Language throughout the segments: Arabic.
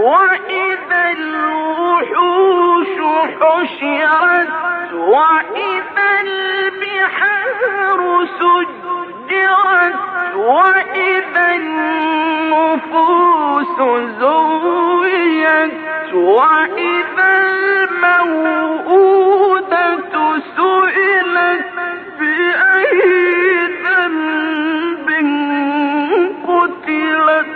وإذا الوحوش حشرت وإذا البحار سجرت وإذا النفوس زوجت وإذا الموءودة سئلت بأي ذنب قتلت.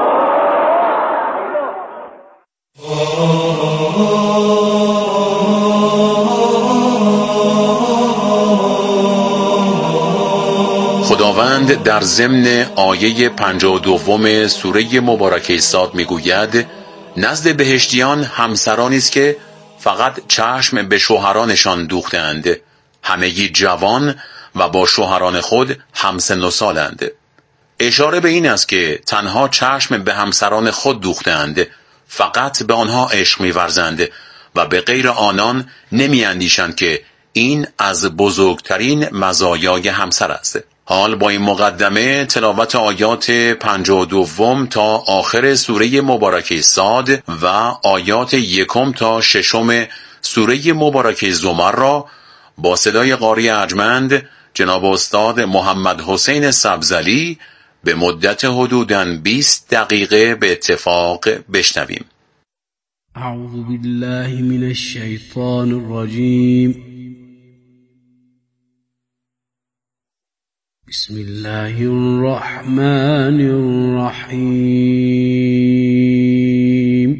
خداوند در ضمن آیه 52 سوره مبارکه صاد میگوید نزد بهشتیان همسرانی است که فقط چشم به شوهرانشان دوختند، همگی جوان و با شوهران خود همسن و سالند. اشاره به این است که تنها چشم به همسران خود دوختند، فقط به آنها عشق می‌ورزند و به غیر آنان نمی‌اندیشند که این از بزرگترین مزایای همسر است. حال با این مقدمه تلاوت آیات 52 تا آخر سوره مبارکه صاد و آیات 1 تا 6 سوره مبارکه زمر را با صدای قاری ارجمند جناب استاد محمد حسین سبزعلی به مدت حدوداً 20 دقیقه به اتفاق بشنویم. اعوذ بالله من الشیطان الرجیم. بسم الله الرحمن الرحیم.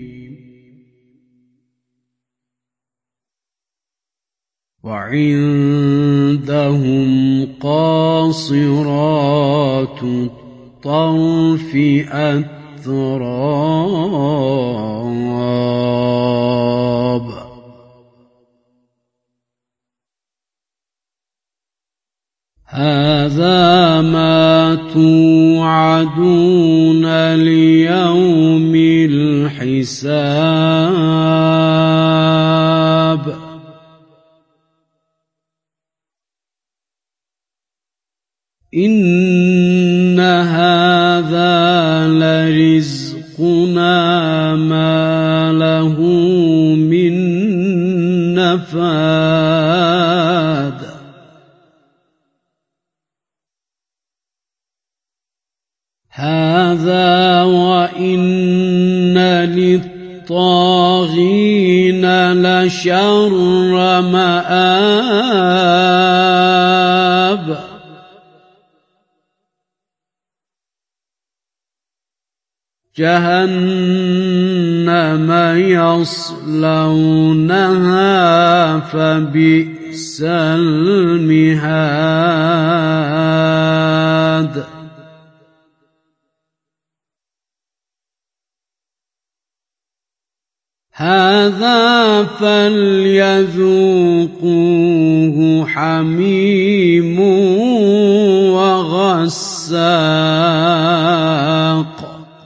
وعندهم قاصرات الطرف أتراب. هذا ما توعدون ليوم الحساب. إن هذا لرزقنا ما له من نفاد. هذا وإن للطاغين لشر مآب. جهنم يصلونها فبئس المهاد. هذا فليذوقوه حميم وغساق.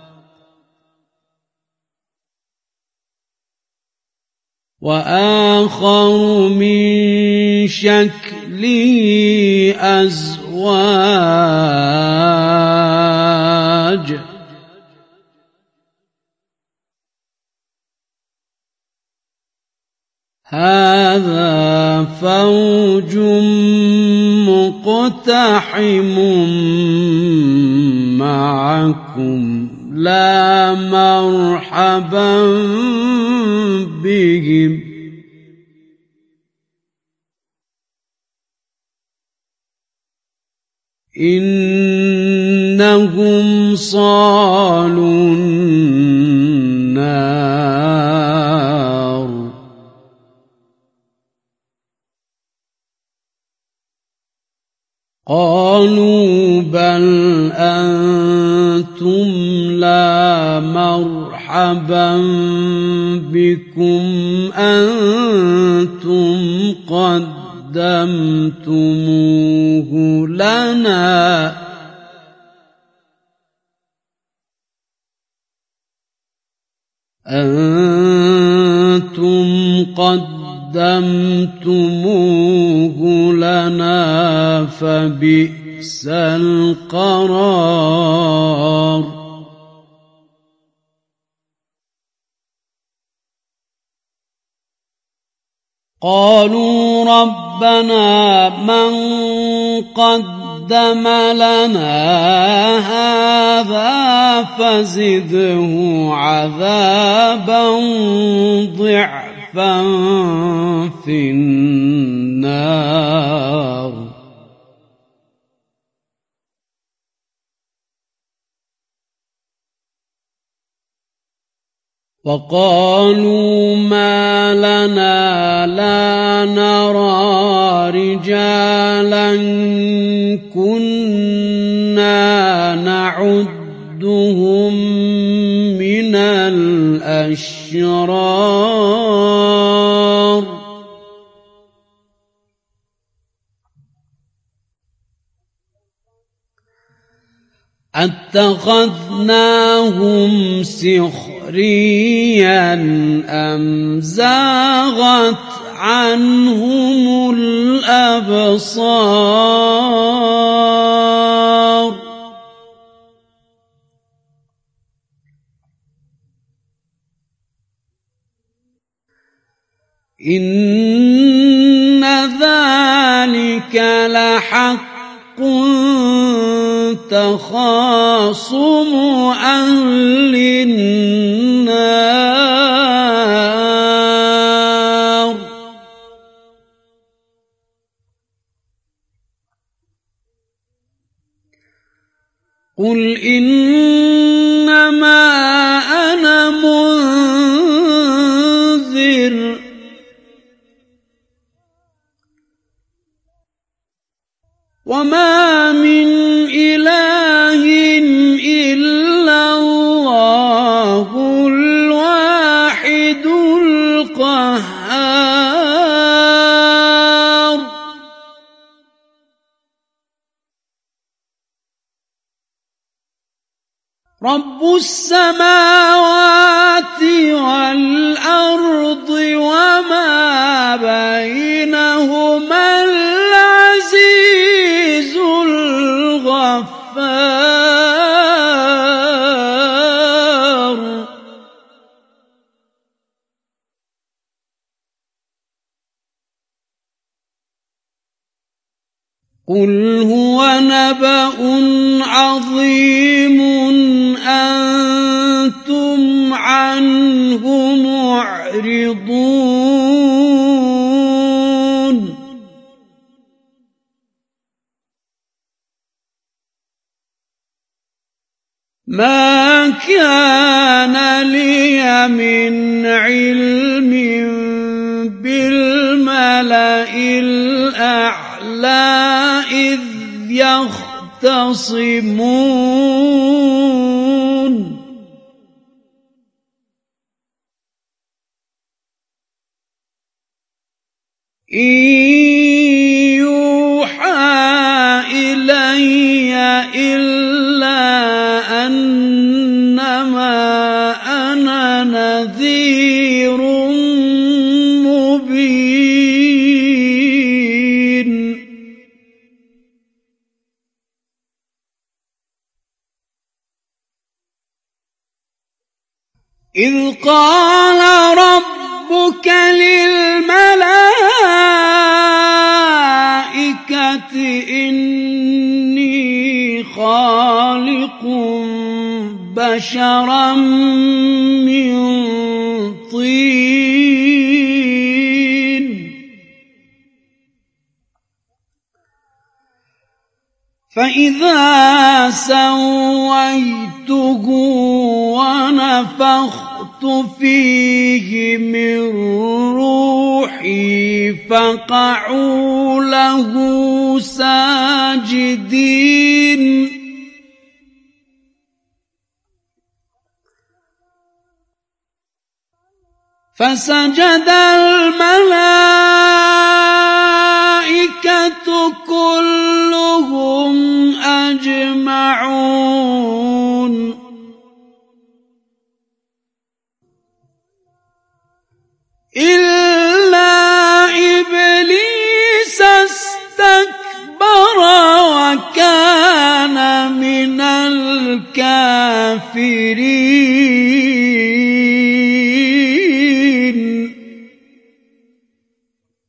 وآخر من شكله أزواج. هذا فوج مقتحم معكم لا مرحبا بهم. إنهم صالوا النار. قالوا بل أنتم لا مرحبا بكم أنتم قدمتموه لنا. أنتم قدمتموه لنا فبئس القرار. قالوا ربنا من قدم لنا هذا فزده عذابا ضعفا في النار وقالوا ما لنا لا نرى رجالا كنا نعدهم من الأشرار أتخذناهم سخريا أم زاغت عنهم الأبصار إن ذلك لحق تخاصم أهل النار قل إنما أنا منذر وما من إله إلا الله الواحد القهار رب السماوات والأرض وما بينهما العزيز الغفار قل هو نبأ عظيم أنتم عنه معرضون ما كان لي من علم بالملأ الأعلى إذ يختصمون إن يوحى إلي إلا أنما أنا نذير مبين إذ قال ربك للملائكة إني خالق بشرا من طين فإذا سويته ونفخت فيه من روحي فقعوا له ساجدين فسجد الملائكة كلهم أجمعون إلا إبليس استكبر وكان من الكافرين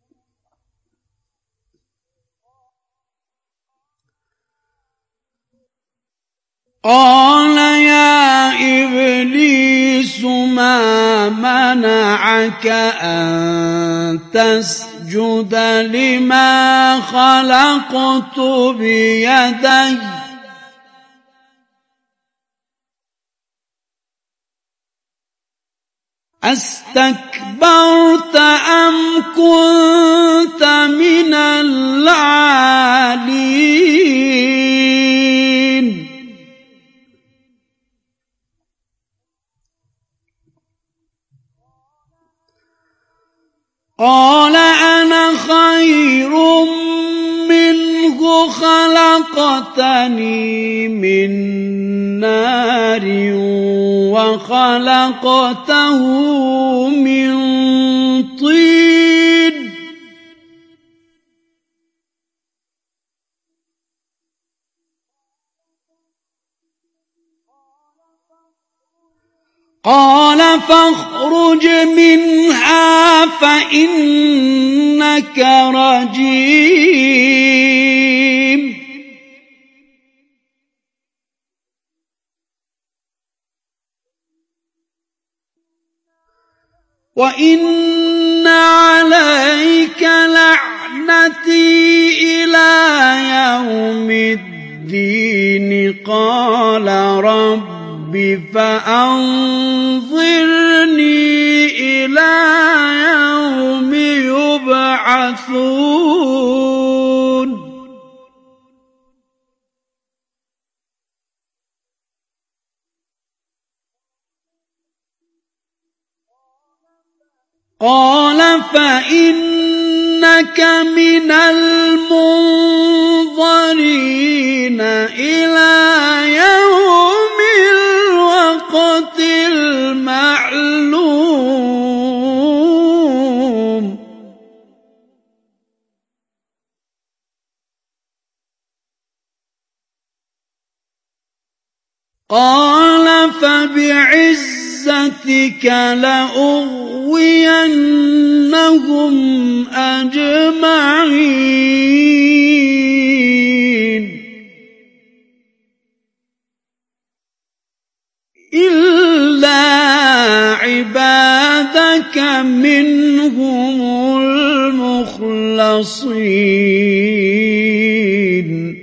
قال يا إبليس ما منعك أن تسجد لما خلقت بيدي أستكبرت أم كنت من العالين قال أنا خير منه خلقتني من نار وخلقته من طين قال فاخرج منها فإنك رجيم وإن عليك لعنتي إلى يوم الدين قال رب فأنظرني إلى يوم يبعثون قال فإنك من المنظرين إلى يوم الوقت المعلوم قال فبعزتك لأغوينهم أجمعين إلا عبادك منهم المخلصين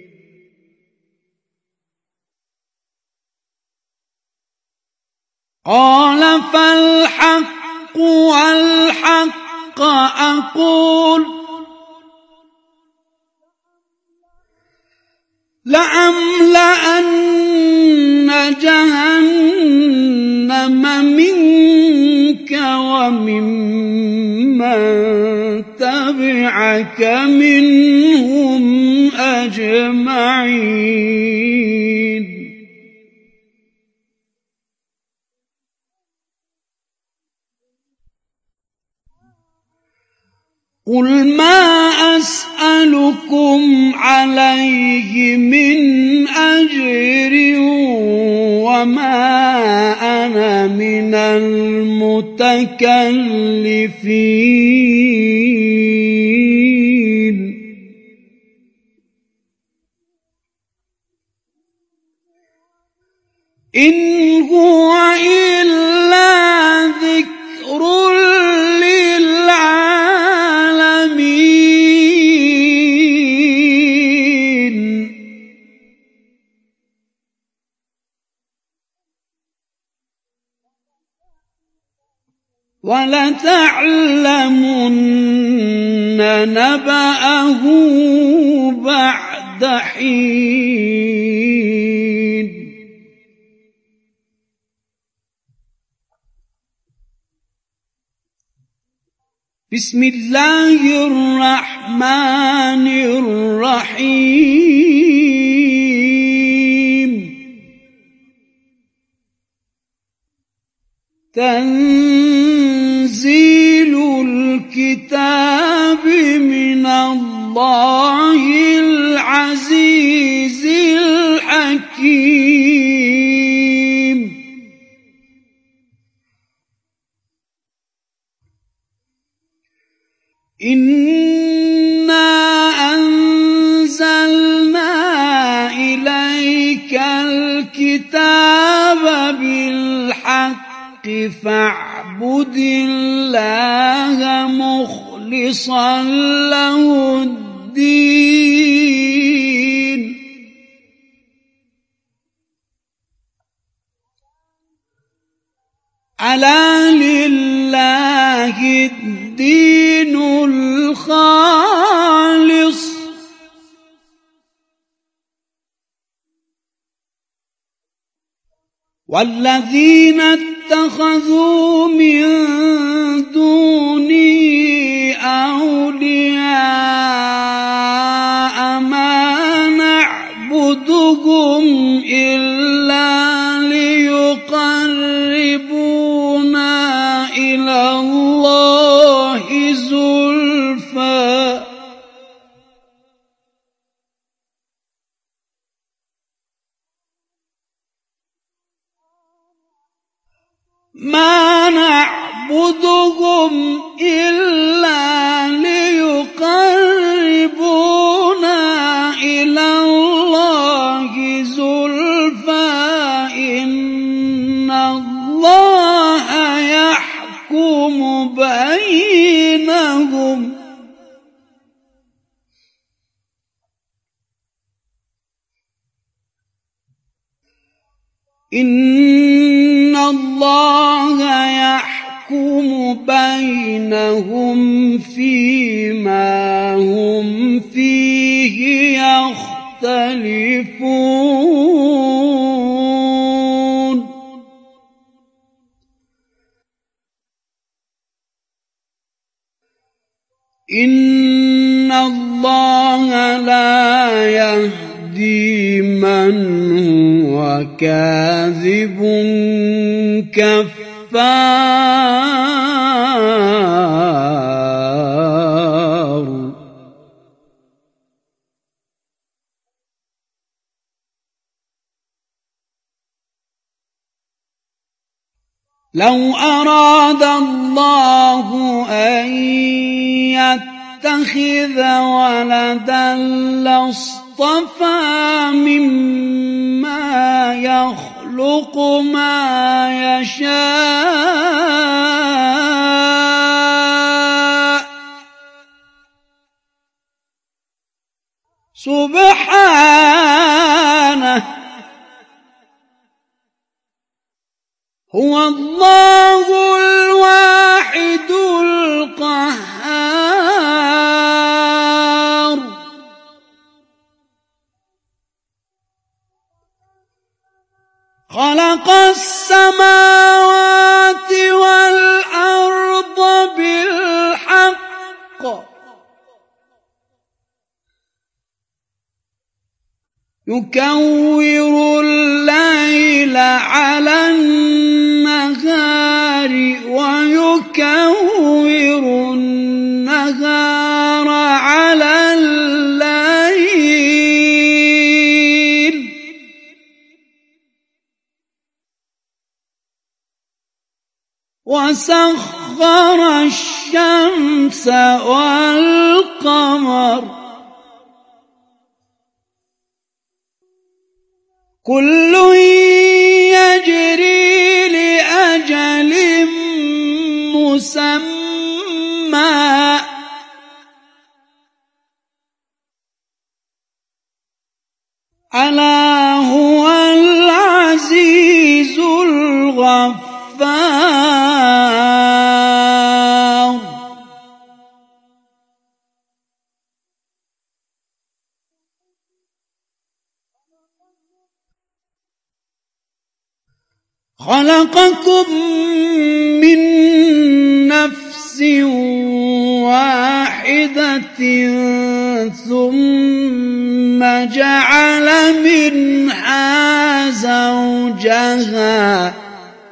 قال فالحق والحق أقول لأملأن جهنم منك وممن تبعك منهم أجمعين قل ما أسألكم عليه من أجر وما أنا من المتكلفين إن هو إلا ذكر ولتعلمن نبأه بعد حين بسم الله الرحمن الرحيم تنزيل الكتاب من الله العزيز الحكيم إنا أنزلنا إليك الكتاب الكتاب بالحق فاعبد الله مخلصا له الدين ألا لله الدين الخالص والذين اتخذوا من دونه أولياء ما نعبدهم إلا ليقربونا إلى الله زلفى ما نعبدهم إلا ليقربونا إلى الله زلفى إن الله يحكم بينهم إن الله يحكم بينهم فيما هم فيه يختلفون إن الله لا يهدي من هو كاذب كفار لو أراد الله أن يتخذ ولدا لاصطفى مما يخلق ما يشاء سبحانه هو الله الواحد القهار خلق السماوات والأرض بالحق يكور الليل على النهار ويكور النهار على الليل وسخر الشمس والقمر كل يجري لأجل مسمى ألا هو العزيز الغفار خلقكم من نفس واحدة ثم جعل منها زوجها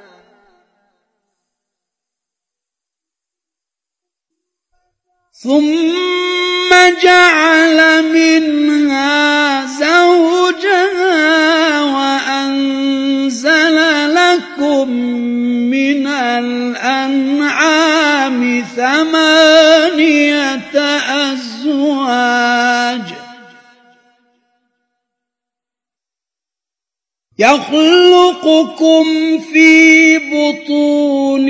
وأنزل لكم من الأنعام 8 أزواج يخلقكم في بطون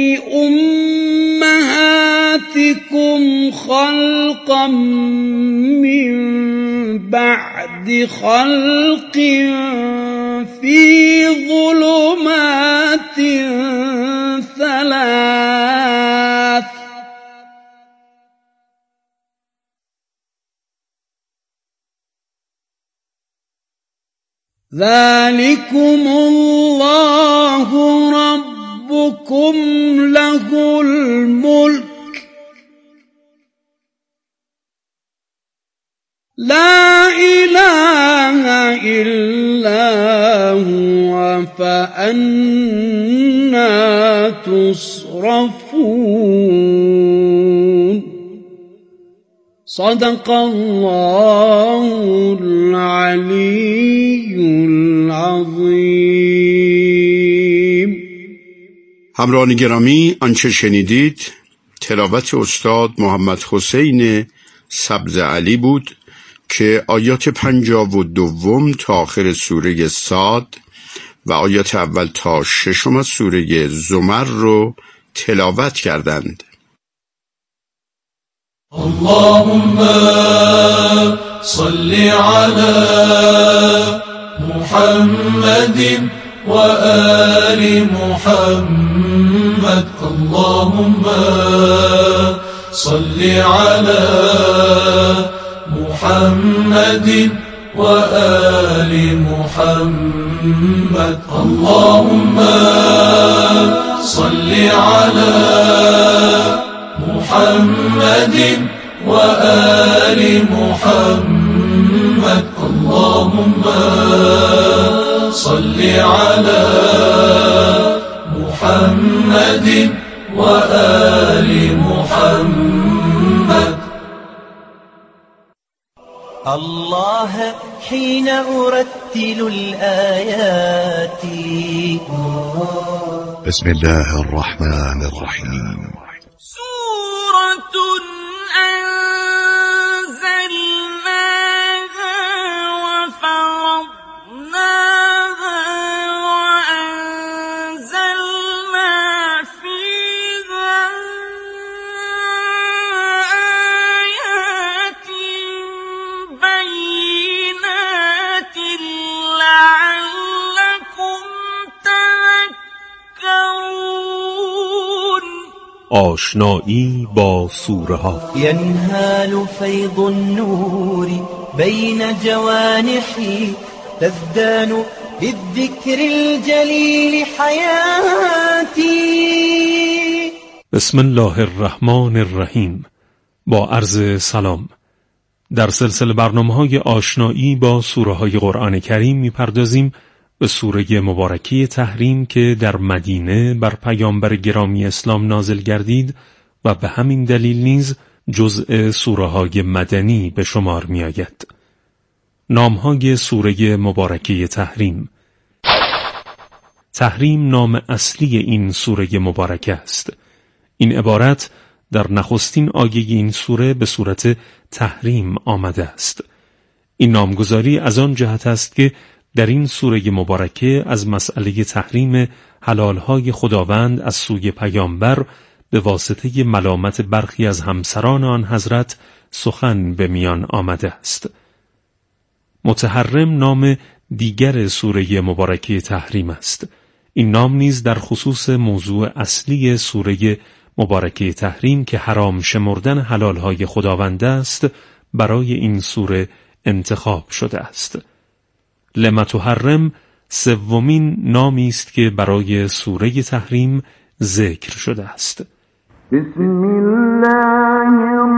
أمهاتكم خلقا من بعد خلق في ظلمات ثلاث ذلكم الله ربكم له الملك لا إله إلا هو فأنى تصرفون صدق الله العلی العظیم. همراهان گرامی، آنچه شنیدید تلاوت استاد محمد حسین سبز علی بود که آیات 52 تا آخر سوره صاد و آیات اول تا 6 از سوره زمر رو تلاوت کردند. اللهم صل على محمد وآل محمد. اللهم صل على محمد وآل محمد. اللهم صل على محمد وآل محمد. اللهم صل على محمد وآل محمد. الله حين أرتل الآيات بسم الله الرحمن الرحيم سورة أنزلناها وفرضناها وأنزلنا فيها آيات بينات لعلكم تذكرون. آشنایی با سوره ها. ينهال فيض النور بين جوانحي تزدان بالذكر الجليل حياتي. بسم الله الرحمن الرحیم. با عرض سلام، در سلسله برنامه‌های آشنایی با سوره های قرآن کریم می‌پردازیم به سوره مبارکه تحریم که در مدینه بر پیامبر گرامی اسلام نازل گردید و به همین دلیل نیز جزء سوره های مدنی به شمار می آید. نامهای سوره مبارکه تحریم. تحریم نام اصلی این سوره مبارکه است. این عبارت در نخستین آیه این سوره به صورت تحریم آمده است. این نامگذاری از آن جهت است که در این سوره مبارکه از مسئله تحریم حلالهای خداوند از سوی پیامبر به واسطه ملامت برخی از همسران آن حضرت سخن به میان آمده است. متحرم نام دیگر سوره مبارکه تحریم است. این نام نیز در خصوص موضوع اصلی سوره مبارکه تحریم که حرام شمردن حلالهای خداوند است برای این سوره انتخاب شده است. لما تحرم سومین نامی است که برای سوره تحریم ذکر شده است. بسم الله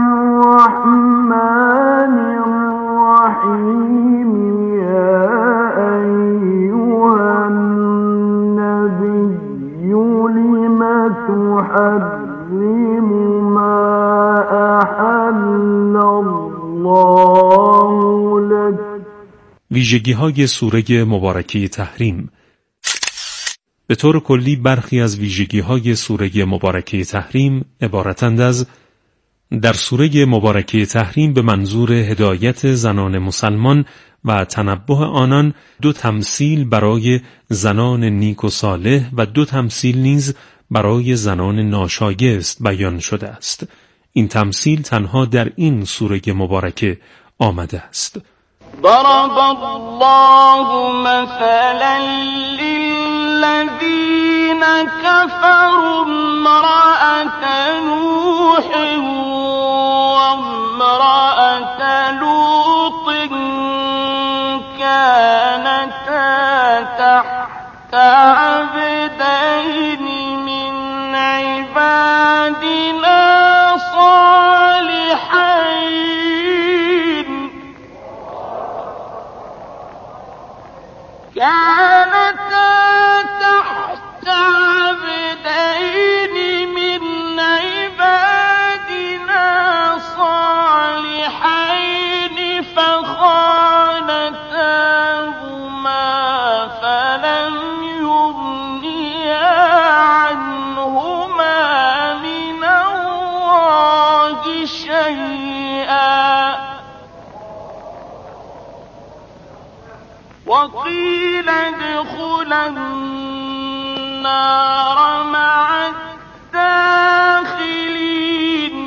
الرحمن الرحیم. یا ایها النبی لم تحرم ما احل الله لك. ویژگی‌های سوره مبارکه تحریم. به طور کلی برخی از ویژگی‌های سوره مبارکه تحریم عبارتند از: در سوره مبارکه تحریم به منظور هدایت زنان مسلمان و تنبه آنان 2 تمثیل برای زنان نیک و صالح و 2 تمثیل نیز برای زنان ناشایست بیان شده است. این تمثیل تنها در این سوره مبارکه آمده است. ضرب الله مثلا للذین كفروا امرأة نوح وامرأة لوط كانتا تحت عبدين من عبادنا صالحين فخانتاهما فلم يغنيا عنهما من الله شيئا وقيل ادخلا النار مع الداخلين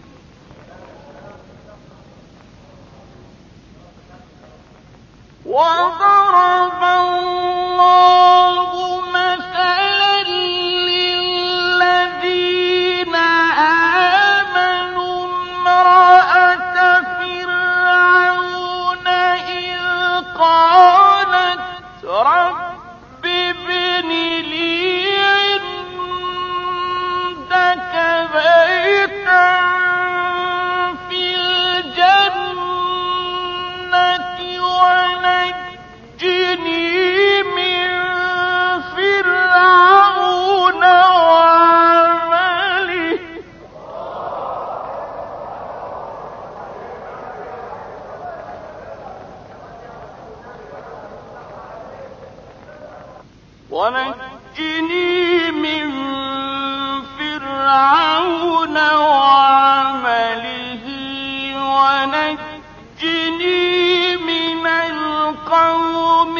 وضرب الله مثلا للذين آمنوا امرأة فرعون إذ قالت رب ابن لي عندك بيتا في الجنة ونجني من فرعون وعمله ونجني من فرعون وعمله ونجني من القوم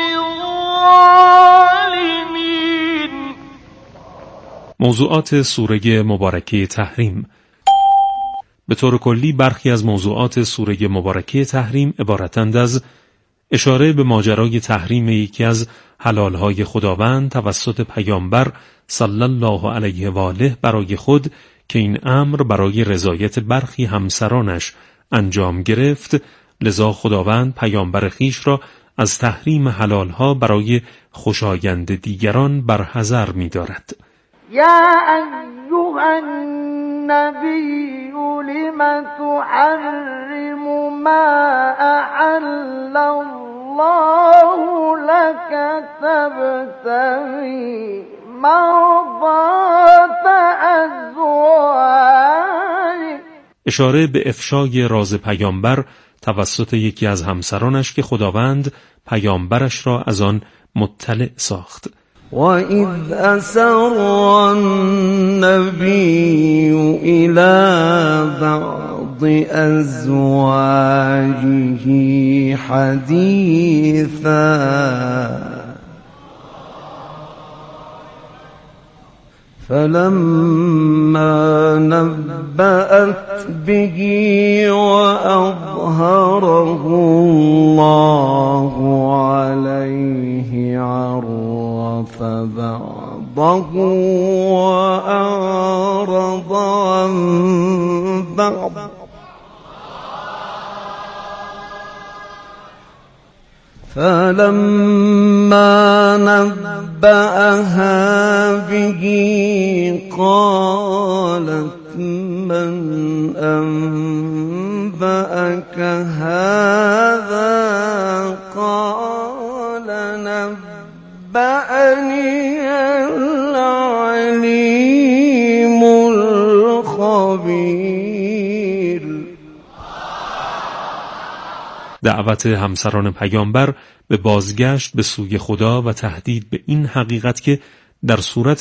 الظالمين. موضوعات سوره مبارکه تحریم. به طور کلی برخی از موضوعات سوره مبارکه تحریم عبارتند از اشاره به ماجرای تحریم یکی از حلالهای خداوند توسط پیامبر صلی الله علیه و آله برای خود که این امر برای رضایت برخی همسرانش انجام گرفت، لذا خداوند پیامبر خویش را از تحریم حلالها برای خوشایند دیگران برحذر می‌دارد. یا ایها النبی لم تحرم ما احل الله لك تبتغي مرضات ازواجك. اشاره به افشای راز پیامبر توسط یکی از همسرانش که خداوند پیامبرش را از آن مطلع ساخت. وَإِذْ أَسَرَّ النَّبِيُّ إِلَى بَعْضِ أَزْوَاجِهِ حَدِيثًا فَلَمَّا نَبَّأَتْ بِهِ وَأَظْهَرَهُ اللَّهُ عَلَيْهِ عَرَّفَ بَعْضَهُ وَأَعْرَضَ عَنْ بَعْضٍ فَلَمَّا نَبَّأَهَا بِهِ قَالَتْ مَنْ أَنْبَأَكَ هَذَا قَالَ نَبَّأَنِي الْعَلِيمُ الْخَبِيرُ. دعوت همسران پیامبر به بازگشت به سوی خدا و تهدید به این حقیقت که در صورت